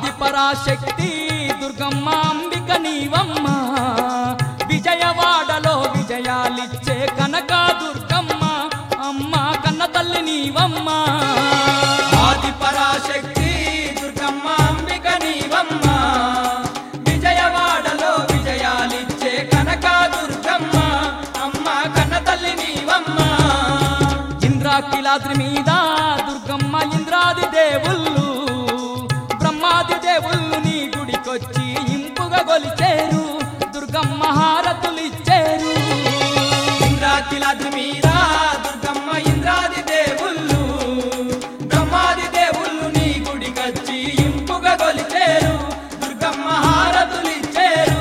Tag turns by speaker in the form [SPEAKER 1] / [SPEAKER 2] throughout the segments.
[SPEAKER 1] ఆది పరాశక్తి దుర్గమ్మ అంబిక నీవమ్మ విజయవాడలో విజయాలిచ్చే కనక దుర్గమ్మ అమ్మ కన్న తల్లి నీవమ్మ
[SPEAKER 2] ఆది పరాశక్తి దుర్గమ్మ అంబిక నీవమ్మ విజయవాడలో విజయాలిచ్చే కనక దుర్గమ్మ అమ్మ కన్న తల్లి నీవమ్మ
[SPEAKER 1] ఇంద్రాకిలాద్రి మీద దుర్గమ్మ ఇంద్రాది దేవుళ్ళు బ్రహ్మాది దేవుళ్ళు నీ గుడికొచ్చి ఇంపుగా గొలిచేరు దుర్గమ్మ హారతులిచ్చేరు
[SPEAKER 2] ఇంద్రాకిలాద్రి మీద దుర్గమ్మ ఇంద్రాది దేవుళ్ళు బ్రహ్మాది దేవుళ్ళు నీ గుడికొచ్చి ఇంపుగా గొలిచేరు దుర్గమ్మ హారతులిచ్చేరు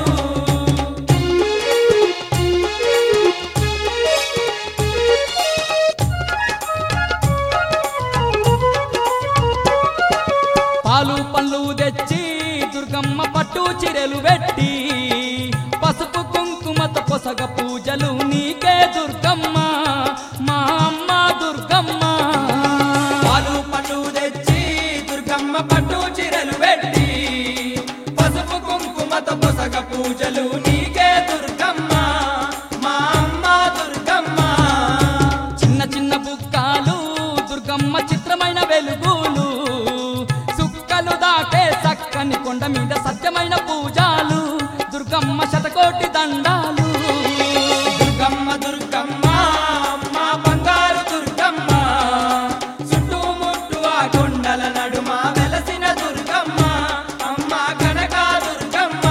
[SPEAKER 1] పాలు పళ్ళు తెచ్చి దుర్గమ్మ పట్టు చిరెలు పెట్టి పసుపు కుంకుమతో పొసగ పూజలు నీకే దుర్గమ్మ మా అమ్మ దుర్గమ్మ
[SPEAKER 2] పాలు పళ్ళు తెచ్చి దుర్గమ్మ పట్టు చీరలు పెట్టి పసుపు కుంకుమతో పొసగ పూజలు నీకే దుర్గమ్మ మా అమ్మ దుర్గమ్మ
[SPEAKER 1] చిన్న చిన్న బుక్కాలు దుర్గమ్మ చిత్రమైన వెలుగులు సుక్కలు దాటే చక్కని కొండ మీద సత్యమైన పూజాలు దుర్గమ్మ శతకోటి దండాలు
[SPEAKER 2] దుర్గమ్మ దుర్గమ్మ అమ్మ బంగారు దుర్గమ్మ చుట్టుముట్టు ఆ కొండల నడుమ వెలసిన దుర్గమ్మ అమ్మ కనక దుర్గమ్మ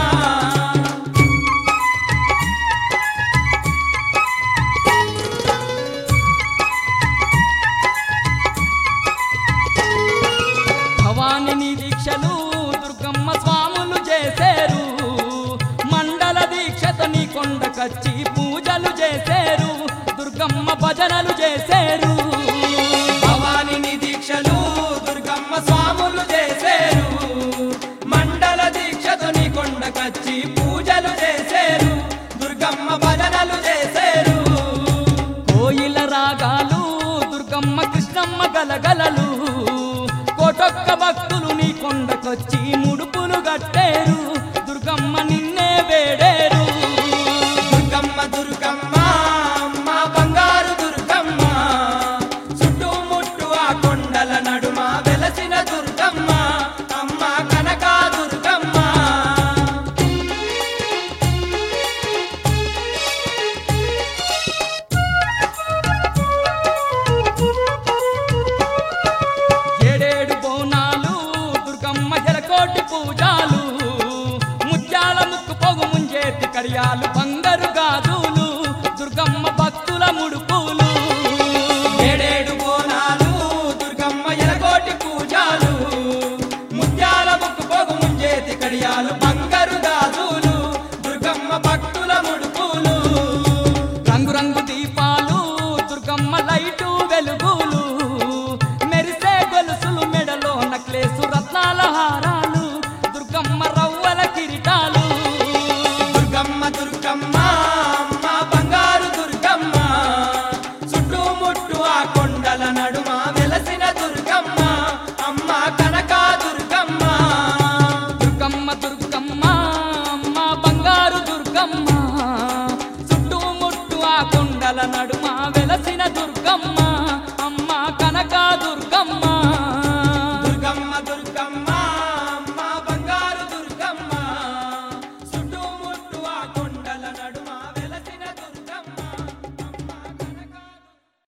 [SPEAKER 1] భవాని దీక్షలు దుర్గమ్మ స్వాములు చేసేరు మండల దీక్షత నీ కొండకచ్చి పూజలు చేసేరు దుర్గమ్మ భజనలు చేసేరు
[SPEAKER 2] భవాని దీక్షలు దుర్గమ్మ స్వాములు చేసేరు మండల దీక్షతో నీ కొండకచ్చి పూజలు చేసేరు దుర్గమ్మ భజనలు చేసేరు
[SPEAKER 1] కోయిల రాగాలు దుర్గమ్మ కృష్ణమ్మ గలగలలు కోటొక్క భక్తులు నీ కొండకొచ్చి ముడుపులు గట్టేరు దుర్గమ్మ నిన్నే వేడేరు
[SPEAKER 2] దుర్గమ్మ దుర్గమ్మ అమ్మ బంగారు దుర్గమ్మ చుట్టుముట్టు ఆ కొండల నడుమ వెలసిన దుర్గమ్మ అమ్మ కనక దుర్గమ్మ
[SPEAKER 1] ఏడేడు బోనాలు దుర్గమ్మ జలకోటి పూజాలు ముత్యాల ముక్కు పొగు ముంజేతి కడియాలు బంగారు గాజులు దుర్గమ్మ భక్తుల ముడుపులు
[SPEAKER 2] ఏడేడు బోనాలు దుర్గమ్మ ఎలకోటి పూజాలు ముత్యాల ముక్కు పోగు ముంజేతి కడియాలు